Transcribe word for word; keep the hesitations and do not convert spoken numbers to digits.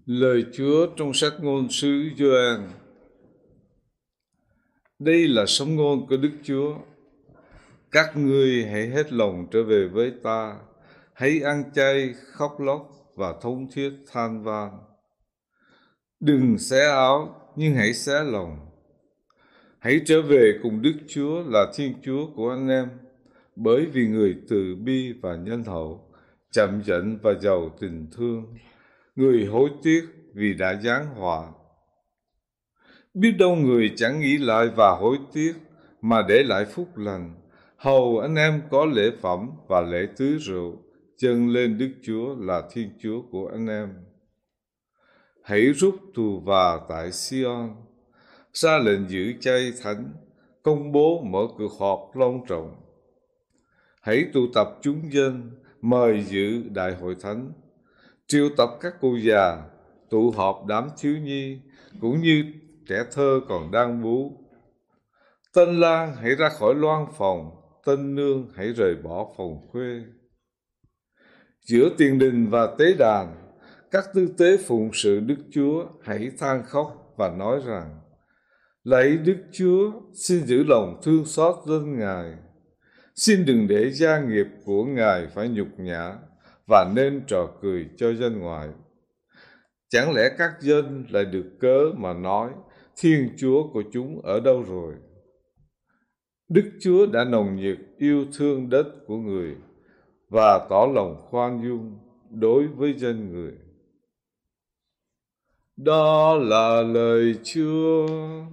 Lời Chúa trong sách ngôn sứ Gioan. Đây là sống ngôn của Đức Chúa. Các ngươi hãy hết lòng trở về với ta, hãy ăn chay, khóc lóc và thống thiết than van. Đừng xé áo, nhưng hãy xé lòng. Hãy trở về cùng Đức Chúa là Thiên Chúa của anh em, bởi vì người từ bi và nhân hậu, chậm giận và giàu tình thương, người hối tiếc vì đã giáng họa. Biết đâu người chẳng nghĩ lại và hối tiếc, mà để lại phúc lành, hầu anh em có lễ phẩm và lễ tưới rượu, dâng lên Đức Chúa là Thiên Chúa của anh em. Hãy rút tù và tại Sion, ra lệnh giữ chay thánh, công bố mở cuộc họp long trọng. Hãy tụ tập chúng dân, mời dự đại hội thánh, triệu tập các cụ già, tụ họp đám thiếu nhi, cũng như trẻ thơ còn đang bú. Tân lang hãy ra khỏi loan phòng, tân nương hãy rời bỏ phòng khuê. Giữa tiền đình và tế đàn, các tư tế phụng sự Đức Chúa hãy than khóc và nói rằng: Lạy Đức Chúa, xin giữ lòng thương xót dân Ngài. Xin đừng để gia nghiệp của Ngài phải nhục nhã và nên trò cười cho dân ngoại. Chẳng lẽ các dân lại được cớ mà nói: Thiên Chúa của chúng ở đâu rồi? Đức Chúa đã nồng nhiệt yêu thương đất của người và tỏ lòng khoan dung đối với dân người. Đó là lời Chúa.